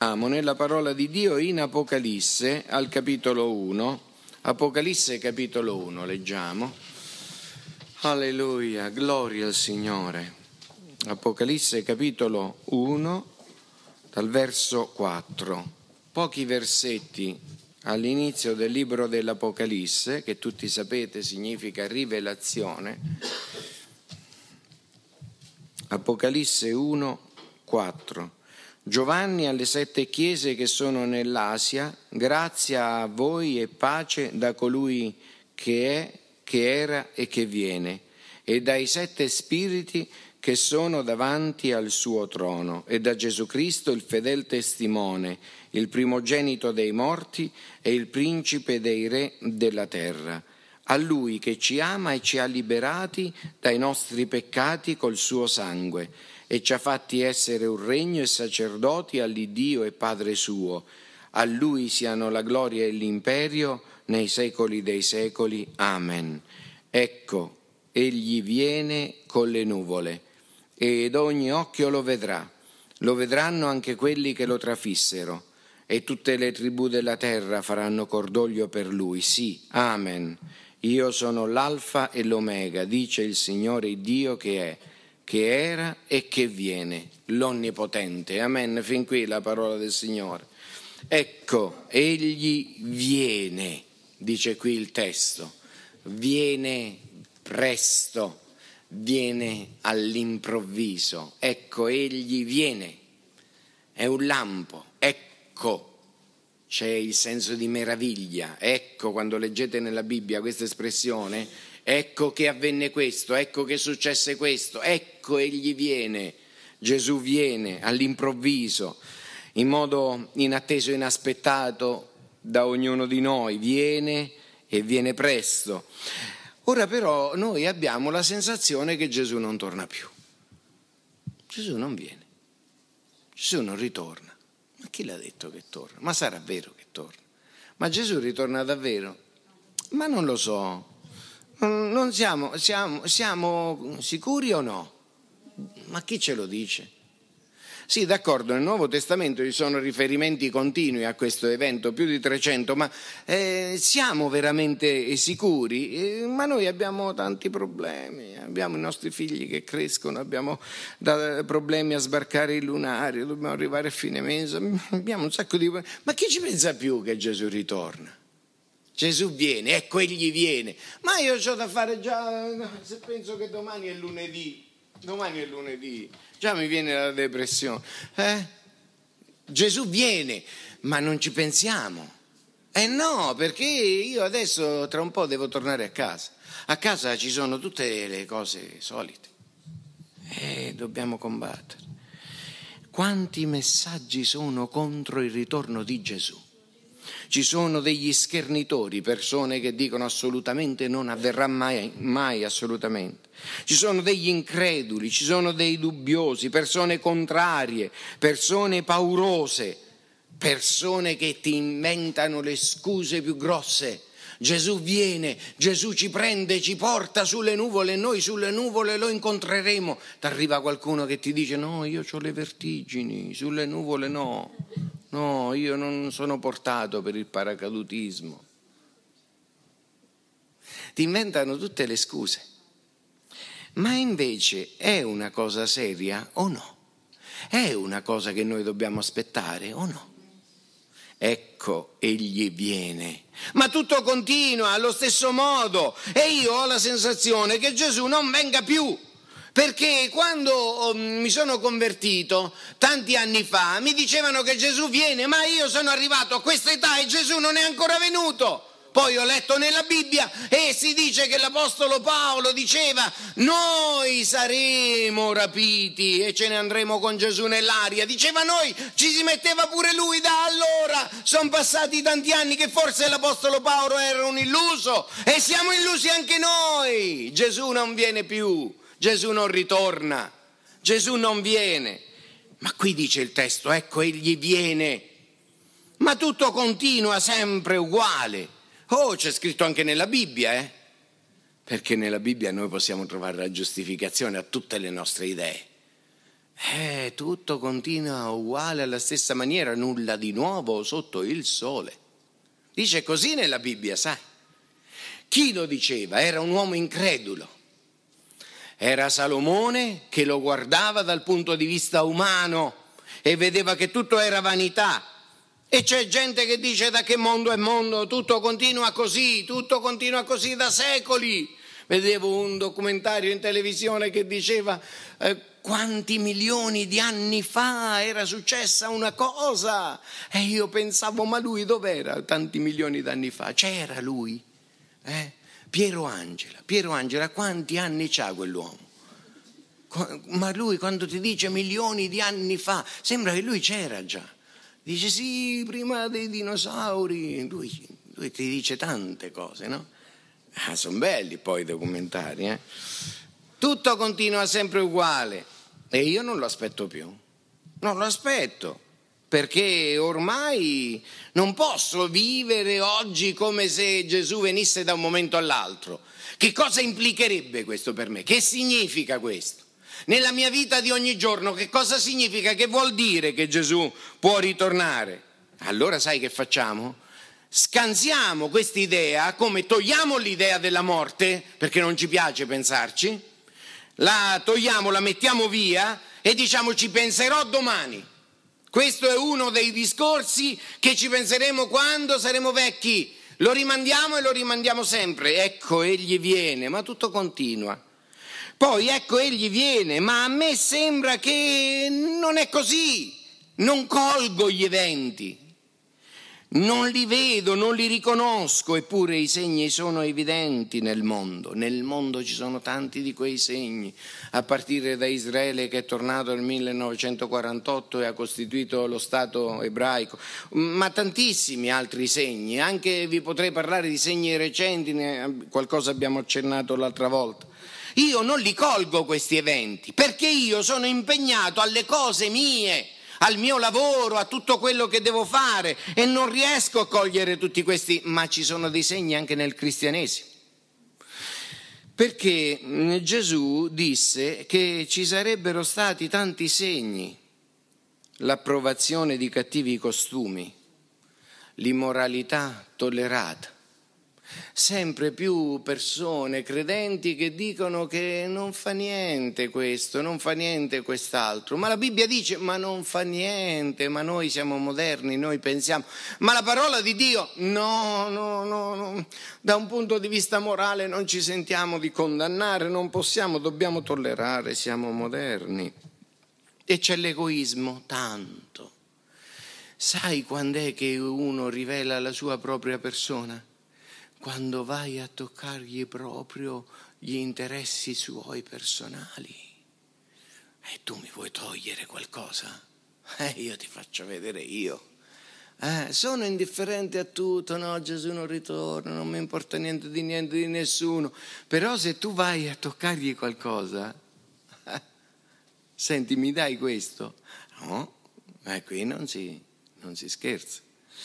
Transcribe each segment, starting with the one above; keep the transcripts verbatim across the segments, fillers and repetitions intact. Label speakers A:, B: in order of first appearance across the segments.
A: leggiamo nella parola di Dio in Apocalisse al capitolo uno. Apocalisse capitolo uno leggiamo. Alleluia, gloria al Signore. Apocalisse capitolo uno dal verso quattro. Pochi versetti all'inizio del libro dell'Apocalisse, che tutti sapete significa rivelazione. Apocalisse uno quattro. Giovanni alle sette chiese che sono nell'Asia, grazia a voi e pace da colui che è, che era e che viene, e dai sette spiriti che sono davanti al suo trono, e da Gesù Cristo il fedel testimone, il primogenito dei morti e il principe dei re della terra. A Lui che ci ama e ci ha liberati dai nostri peccati col suo sangue, e ci ha fatti essere un regno e sacerdoti all'Iddio e Padre suo. A Lui siano la gloria e l'imperio nei secoli dei secoli. Amen. Ecco, Egli viene con le nuvole, ed ogni occhio lo vedrà. Lo vedranno anche quelli che lo trafissero, e tutte le tribù della terra faranno cordoglio per Lui. Sì, amen. Io sono l'Alfa e l'Omega, dice il Signore Dio che è, che era e che viene, l'Onnipotente. Amen. Fin qui la parola del Signore. Ecco, Egli viene, dice qui il testo, viene presto, viene all'improvviso. Ecco, Egli viene, è un lampo, ecco. C'è il senso di meraviglia. Ecco, quando leggete nella Bibbia questa espressione, ecco che avvenne questo, ecco che successe questo, ecco Egli viene. Gesù viene all'improvviso, in modo inatteso e inaspettato da ognuno di noi, viene e viene presto. Ora però noi abbiamo la sensazione che Gesù non torna più. Gesù non viene, Gesù non ritorna. Ma chi l'ha detto che torna? Ma sarà vero che torna? Ma Gesù ritorna davvero? Ma non lo so. Non siamo, siamo, siamo sicuri o no? Ma chi ce lo dice? Sì, d'accordo, nel Nuovo Testamento ci sono riferimenti continui a questo evento, più di trecento, ma eh, siamo veramente sicuri? Eh, ma noi abbiamo tanti problemi, abbiamo i nostri figli che crescono, abbiamo da, problemi a sbarcare il lunario, dobbiamo arrivare a fine mese, abbiamo un sacco di... Ma chi ci pensa più che Gesù ritorna? Gesù viene, ecco Egli viene, ma io ho da fare già, se penso che domani è lunedì, domani è lunedì, già mi viene la depressione. Eh? Gesù viene, ma non ci pensiamo. Eh no, perché io adesso tra un po' devo tornare a casa. A casa ci sono tutte le cose solite. E dobbiamo combattere. Quanti messaggi sono contro il ritorno di Gesù? Ci sono degli schernitori, persone che dicono assolutamente non avverrà mai, mai assolutamente. Ci sono degli increduli, ci sono dei dubbiosi, persone contrarie, persone paurose, persone che ti inventano le scuse più grosse. Gesù viene, Gesù ci prende, ci porta sulle nuvole, noi sulle nuvole lo incontreremo. T'arriva qualcuno che ti dice no, io ho le vertigini, sulle nuvole no. No, io non sono portato per il paracadutismo. Ti inventano tutte le scuse. Ma invece è una cosa seria o no? È una cosa che noi dobbiamo aspettare o no? Ecco, Egli viene. Ma tutto continua allo stesso modo e io ho la sensazione che Gesù non venga più. Perché quando mi sono convertito tanti anni fa mi dicevano che Gesù viene, ma io sono arrivato a questa età e Gesù non è ancora venuto. Poi ho letto nella Bibbia e si dice che l'Apostolo Paolo diceva noi saremo rapiti e ce ne andremo con Gesù nell'aria. Diceva noi, ci si metteva pure lui da allora. Sono passati tanti anni che forse l'Apostolo Paolo era un illuso e siamo illusi anche noi. Gesù non viene più. Gesù non ritorna, Gesù non viene, ma qui dice il testo, ecco Egli viene, ma tutto continua sempre uguale. Oh, c'è scritto anche nella Bibbia, eh? Perché nella Bibbia noi possiamo trovare la giustificazione a tutte le nostre idee. Eh, tutto continua uguale, alla stessa maniera, nulla di nuovo sotto il sole. Dice così nella Bibbia, sai? Chi lo diceva? Era un uomo incredulo. Era Salomone che lo guardava dal punto di vista umano e vedeva che tutto era vanità. E c'è gente che dice: da che mondo è mondo, tutto continua così, tutto continua così da secoli. Vedevo un documentario in televisione che diceva eh, quanti milioni di anni fa era successa una cosa, e io pensavo: ma lui dov'era tanti milioni di anni fa? C'era lui, eh? Piero Angela, Piero Angela, quanti anni c'ha quell'uomo? Ma lui, quando ti dice milioni di anni fa, sembra che lui c'era già. Dice sì, prima dei dinosauri. Lui, lui ti dice tante cose, no? Ah, sono belli poi i documentari, eh? Tutto continua sempre uguale e io non lo aspetto più. Non lo aspetto, perché ormai non posso vivere oggi come se Gesù venisse da un momento all'altro. Che cosa implicherebbe questo per me? Che significa questo? Nella mia vita di ogni giorno, che cosa significa? Che vuol dire che Gesù può ritornare? Allora sai che facciamo? Scansiamo quest'idea, come togliamo l'idea della morte, perché non ci piace pensarci, la togliamo, la mettiamo via e diciamo: ci penserò domani. Questo è uno dei discorsi che ci penseremo quando saremo vecchi. Lo rimandiamo e lo rimandiamo sempre. Ecco, egli viene, ma tutto continua. Poi ecco, egli viene, ma a me sembra che non è così. Non colgo gli eventi, non li vedo, non li riconosco, eppure i segni sono evidenti nel mondo. Nel mondo ci sono tanti di quei segni, a partire da Israele che è tornato nel millenovecentoquarantotto e ha costituito lo Stato ebraico, ma tantissimi altri segni. Anche vi potrei parlare di segni recenti, qualcosa abbiamo accennato l'altra volta. Io non li colgo questi eventi, perché io sono impegnato alle cose mie, al mio lavoro, a tutto quello che devo fare, e non riesco a cogliere tutti questi, ma ci sono dei segni anche nel cristianesimo. Perché Gesù disse che ci sarebbero stati tanti segni: l'approvazione di cattivi costumi, l'immoralità tollerata. Sempre più persone credenti che dicono che non fa niente questo, non fa niente quest'altro, ma la Bibbia dice: ma non fa niente, ma noi siamo moderni, noi pensiamo, ma la parola di Dio no, no, no, no. Da un punto di vista morale non ci sentiamo di condannare, non possiamo, dobbiamo tollerare, siamo moderni. E c'è l'egoismo, tanto. Sai quando è che uno rivela la sua propria persona? Quando vai a toccargli proprio gli interessi suoi personali. E tu mi vuoi togliere qualcosa? Eh, io ti faccio vedere io. Eh, sono indifferente a tutto, no, Gesù non ritorna, non mi importa niente di niente di nessuno. Però se tu vai a toccargli qualcosa, eh, senti, mi dai questo? No, eh, qui non si, non si scherza.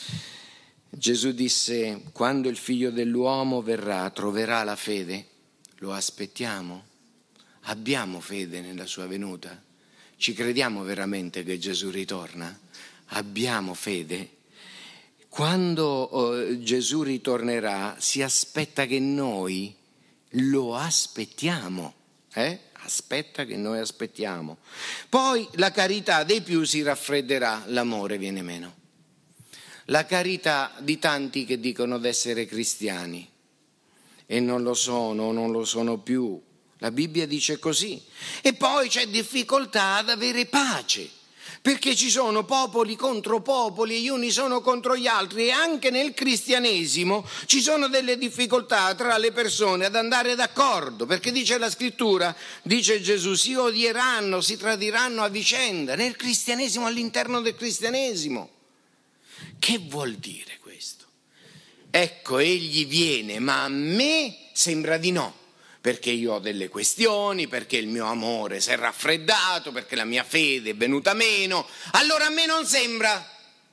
A: Gesù disse: quando il figlio dell'uomo verrà, troverà la fede? Lo aspettiamo? Abbiamo fede nella sua venuta? Ci crediamo veramente che Gesù ritorna? Abbiamo fede? Quando oh, Gesù ritornerà, si aspetta che noi lo aspettiamo, eh? Aspetta che noi aspettiamo. Poi la carità dei più si raffredderà, l'amore viene meno. La carità di tanti che dicono d'essere cristiani e non lo sono, non lo sono più. La Bibbia dice così. E poi c'è difficoltà ad avere pace, perché ci sono popoli contro popoli, gli uni sono contro gli altri, e anche nel cristianesimo ci sono delle difficoltà tra le persone ad andare d'accordo, perché dice la scrittura, dice Gesù, si odieranno, si tradiranno a vicenda, nel cristianesimo, all'interno del cristianesimo. Che vuol dire questo? Ecco, egli viene, ma a me sembra di no, perché io ho delle questioni, perché il mio amore si è raffreddato, perché la mia fede è venuta meno. Allora a me non sembra,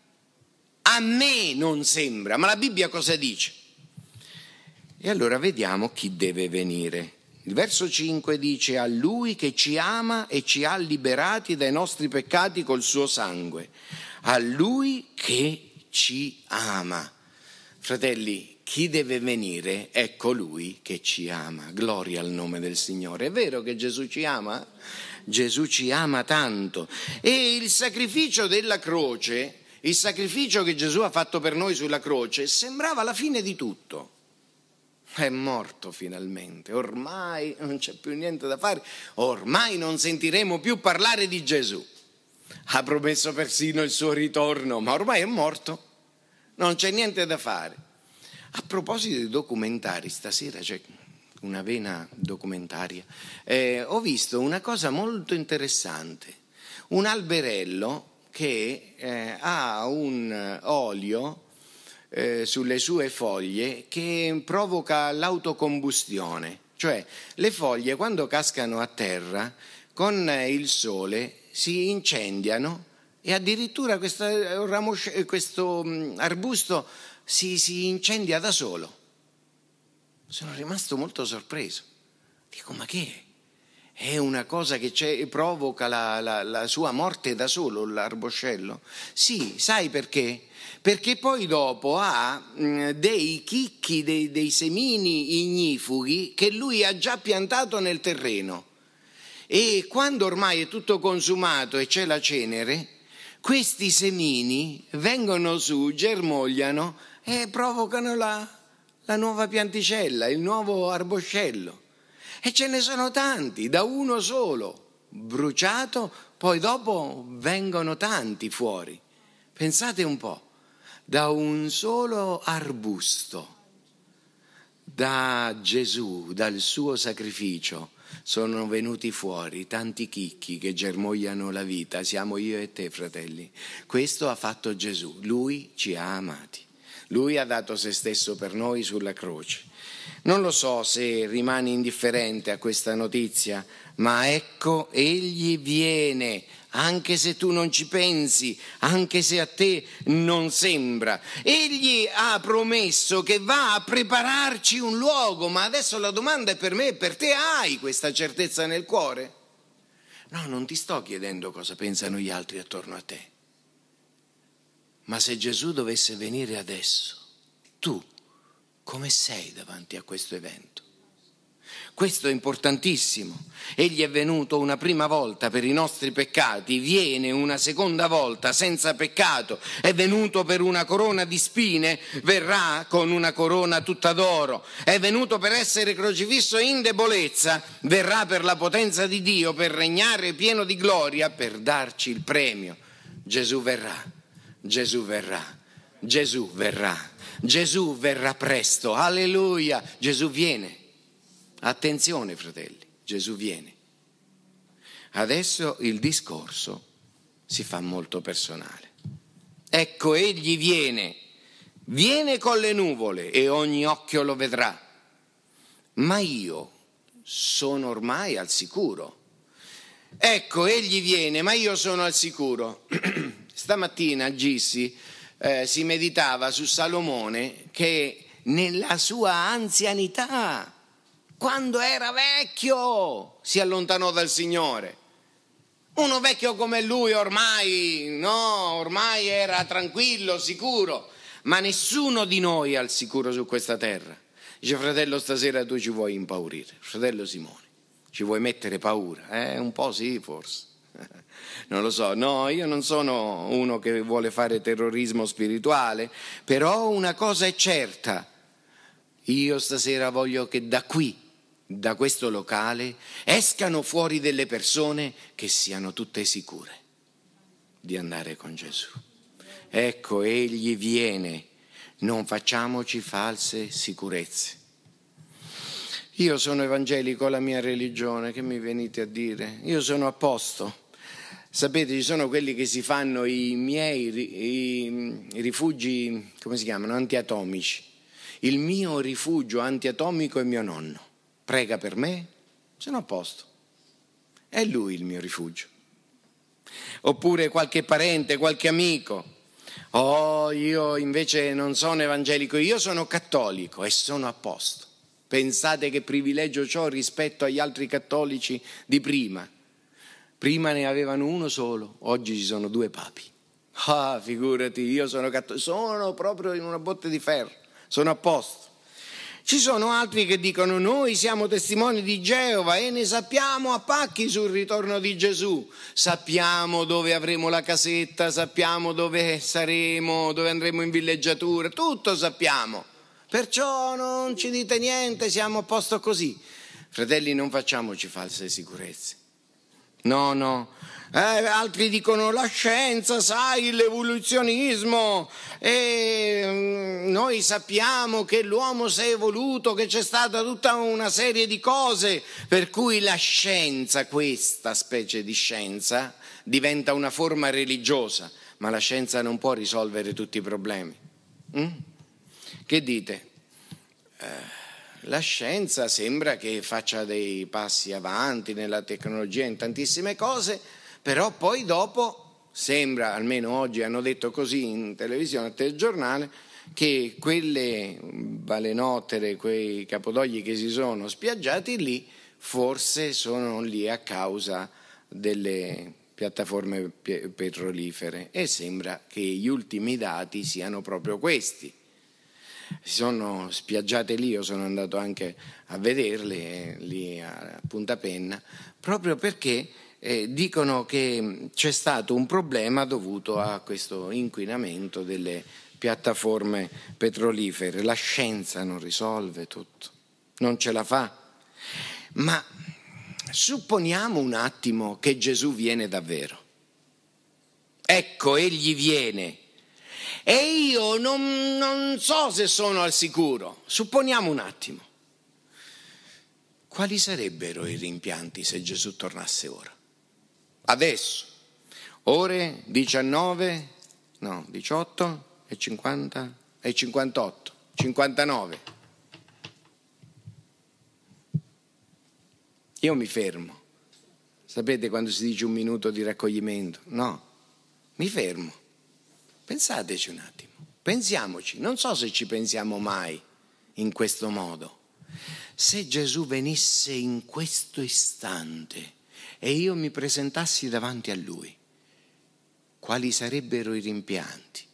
A: a me non sembra, ma la Bibbia cosa dice? E allora vediamo chi deve venire. Il verso cinque dice: a Lui che ci ama e ci ha liberati dai nostri peccati col suo sangue. A Lui che ci ama. Fratelli, chi deve venire è colui che ci ama. Gloria al nome del Signore. È vero che Gesù ci ama? Gesù ci ama tanto. E il sacrificio della croce, il sacrificio che Gesù ha fatto per noi sulla croce, sembrava la fine di tutto. È morto finalmente, ormai non c'è più niente da fare, ormai non sentiremo più parlare di Gesù. Ha promesso persino il suo ritorno, ma ormai è morto, non c'è niente da fare. A proposito di documentari, stasera c'è una vena documentaria, eh, ho visto una cosa molto interessante, un alberello che eh, ha un olio Eh, sulle sue foglie che provoca l'autocombustione, cioè le foglie quando cascano a terra con il sole si incendiano e addirittura questo, questo arbusto si, si incendia da solo. Sono rimasto molto sorpreso, dico ma che è? È una cosa che c'è, provoca la, la, la sua morte da solo, l'arboscello? Sì, sai perché? Perché poi dopo ha dei chicchi, dei, dei semini ignifughi che lui ha già piantato nel terreno. E quando ormai è tutto consumato e c'è la cenere, questi semini vengono su, germogliano e provocano la, la nuova pianticella, il nuovo arboscello. E ce ne sono tanti, da uno solo, bruciato, poi dopo vengono tanti fuori. Pensate un po'. Da un solo arbusto, da Gesù, dal suo sacrificio, sono venuti fuori tanti chicchi che germogliano la vita. Siamo io e te, fratelli. Questo ha fatto Gesù. Lui ci ha amati. Lui ha dato se stesso per noi sulla croce. Non lo so se rimani indifferente a questa notizia, ma ecco, egli viene. Anche se tu non ci pensi, anche se a te non sembra. Egli ha promesso che va a prepararci un luogo, ma adesso la domanda è per me e per te: hai questa certezza nel cuore? No, non ti sto chiedendo cosa pensano gli altri attorno a te. Ma se Gesù dovesse venire adesso, tu come sei davanti a questo evento? Questo è importantissimo. Egli è venuto una prima volta per i nostri peccati, viene una seconda volta senza peccato, è venuto per una corona di spine, verrà con una corona tutta d'oro, è venuto per essere crocifisso in debolezza, verrà per la potenza di Dio, per regnare pieno di gloria, per darci il premio. Gesù verrà, Gesù verrà, Gesù verrà, Gesù verrà presto, alleluia, Gesù viene. Attenzione, fratelli, Gesù viene. Adesso il discorso si fa molto personale. Ecco, egli viene, viene con le nuvole e ogni occhio lo vedrà. Ma io sono ormai al sicuro. Ecco, egli viene, ma io sono al sicuro. Stamattina Gissi eh, si meditava su Salomone che nella sua anzianità, quando era vecchio, si allontanò dal Signore. Uno vecchio come lui ormai, no, ormai era tranquillo, sicuro, ma nessuno di noi è al sicuro su questa terra. Dice: fratello, stasera tu ci vuoi impaurire, fratello Simone, ci vuoi mettere paura? Eh, un po' sì, forse. Non lo so, no, io non sono uno che vuole fare terrorismo spirituale, però una cosa è certa, io stasera voglio che da qui, da questo locale, escano fuori delle persone che siano tutte sicure di andare con Gesù. Ecco, egli viene, non facciamoci false sicurezze. Io sono evangelico, la mia religione, che mi venite a dire? Io sono a posto. Sapete, ci sono quelli che si fanno i miei i, i rifugi, come si chiamano, antiatomici. Il mio rifugio antiatomico è mio nonno. Prega per me, sono a posto. È lui il mio rifugio. Oppure qualche parente, qualche amico. Oh, io invece non sono evangelico, io sono cattolico e sono a posto. Pensate che privilegio c'ho rispetto agli altri cattolici di prima. Prima ne avevano uno solo, oggi ci sono due papi. Ah, figurati, io sono cattolico, sono proprio in una botte di ferro, sono a posto. Ci sono altri che dicono noi siamo testimoni di Geova e ne sappiamo a pacchi sul ritorno di Gesù. Sappiamo dove avremo la casetta, sappiamo dove saremo, dove andremo in villeggiatura, tutto sappiamo. Perciò non ci dite niente, siamo a posto così. Fratelli, non facciamoci false sicurezze. No, no. Eh, altri dicono la scienza, sai, l'evoluzionismo, e noi sappiamo che l'uomo si è evoluto, che c'è stata tutta una serie di cose per cui la scienza, questa specie di scienza, diventa una forma religiosa, ma la scienza non può risolvere tutti i problemi. Mm? Che dite? Eh, la scienza sembra che faccia dei passi avanti nella tecnologia, in tantissime cose, però poi dopo sembra, almeno oggi hanno detto così in televisione, al telegiornale, che quelle balenottere, quei capodogli che si sono spiaggiati lì, forse sono lì a causa delle piattaforme petrolifere, e sembra che gli ultimi dati siano proprio questi. Si sono spiaggiate lì, io sono andato anche a vederle lì a Punta Penna, proprio perché eh, dicono che c'è stato un problema dovuto a questo inquinamento delle piattaforme petrolifere. La scienza non risolve tutto, non ce la fa. Ma supponiamo un attimo che Gesù viene davvero. Ecco, egli viene. E io non, non so se sono al sicuro. Supponiamo un attimo. Quali sarebbero i rimpianti se Gesù tornasse ora? Adesso, ore diciannove, no, diciotto e cinquanta e cinquantotto, cinquantanove. Io mi fermo. Sapete quando si dice un minuto di raccoglimento? No, mi fermo. Pensateci un attimo, pensiamoci, non so se ci pensiamo mai in questo modo. Se Gesù venisse in questo istante e io mi presentassi davanti a Lui, quali sarebbero i rimpianti?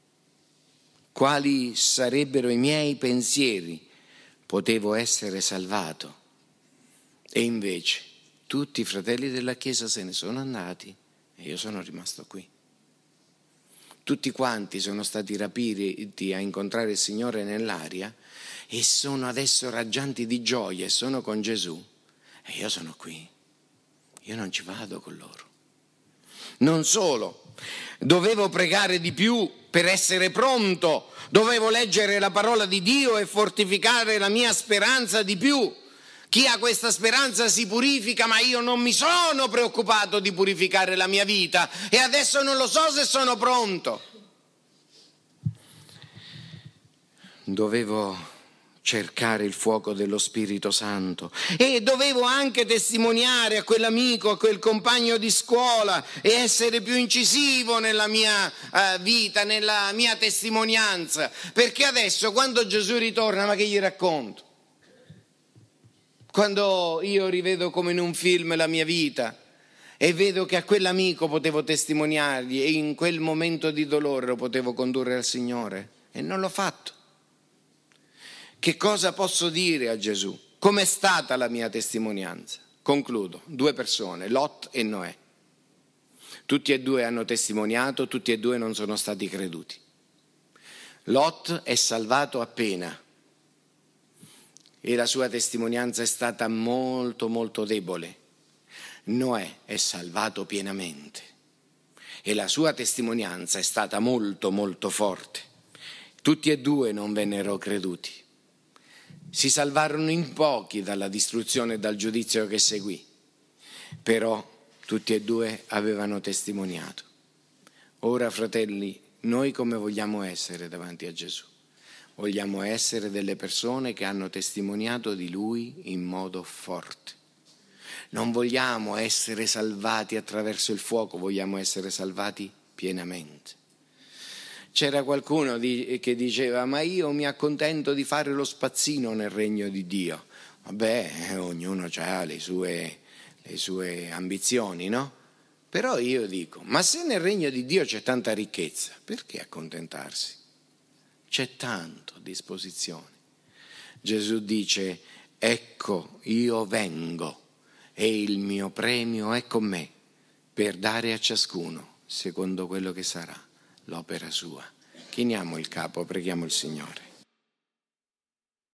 A: Quali sarebbero i miei pensieri? Potevo essere salvato. E invece tutti i fratelli della Chiesa se ne sono andati e io sono rimasto qui. Tutti quanti sono stati rapiti a incontrare il Signore nell'aria e sono adesso raggianti di gioia e sono con Gesù. E io sono qui. Io non ci vado con loro. Non solo, dovevo pregare di più per essere pronto, dovevo leggere la parola di Dio e fortificare la mia speranza di più. Chi ha questa speranza si purifica, ma io non mi sono preoccupato di purificare la mia vita e adesso non lo so se sono pronto. Dovevo cercare il fuoco dello Spirito Santo e dovevo anche testimoniare a quell'amico, a quel compagno di scuola e essere più incisivo nella mia uh, vita, nella mia testimonianza, perché adesso quando Gesù ritorna, ma che gli racconto? Quando io rivedo come in un film la mia vita e vedo che a quell'amico potevo testimoniargli e in quel momento di dolore lo potevo condurre al Signore e non l'ho fatto. Che cosa posso dire a Gesù? Com'è stata la mia testimonianza? Concludo, due persone, Lot e Noè. Tutti e due hanno testimoniato, tutti e due non sono stati creduti. Lot è salvato appena. E la sua testimonianza è stata molto molto debole. Noè è salvato pienamente e la sua testimonianza è stata molto molto forte. Tutti e due non vennero creduti. Si salvarono in pochi dalla distruzione e dal giudizio che seguì, però tutti e due avevano testimoniato. Ora, fratelli, noi come vogliamo essere davanti a Gesù? Vogliamo essere delle persone che hanno testimoniato di Lui in modo forte. Non vogliamo essere salvati attraverso il fuoco, vogliamo essere salvati pienamente. C'era qualcuno di, che diceva: ma io mi accontento di fare lo spazzino nel regno di Dio. Vabbè, ognuno ha le sue, le sue ambizioni, no? Però io dico, ma se nel regno di Dio c'è tanta ricchezza, perché accontentarsi? C'è tanto a disposizione. Gesù dice: ecco, io vengo e il mio premio è con me per dare a ciascuno secondo quello che sarà l'opera sua. Chiniamo il capo, preghiamo il Signore.